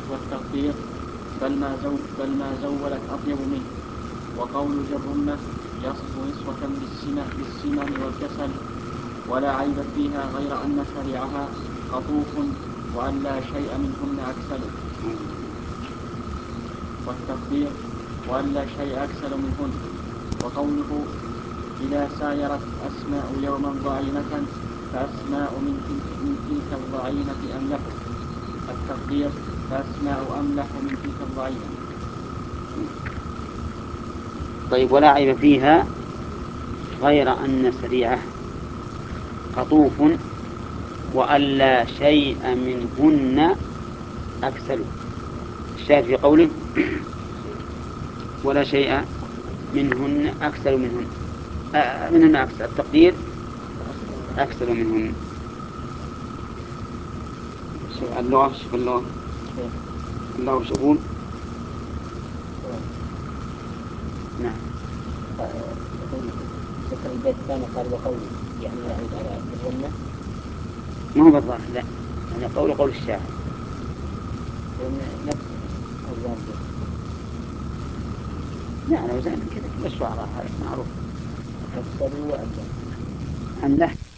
والتقدير بل ما زولت أطيب منه. وقول جرهن يصف نسوة بالسمن والكسل ولا عيب فيها غير أن سريعها قطوف وأن لا شيء منهن أكسل. والتقدير وأن لا شيء أكسل منهن. وقوله إذا سايرت أسماء يوما ضعينة فأسماء من تلك الضعينة أملح. التقدير فأسماء أملح من تلك الضعينة. طيب ولا عيب فيها غير أن سريعه قطوف وألا شيء منهن أكسل. الشاهد في قوله ولا شيء منهن أكسل منهن أكسل. التقدير أكسل منهن. اللغة شوف اللغة وش يقول. نعم ذكر البيت الثاني قال وقول يعني يعود على الظلمة ما هو بالظاهر لا يعني قول الشاعر نفس أوزان لا أنا وزان كذا كل الشعراء هذا معروف. أكثر وأبدأ أملح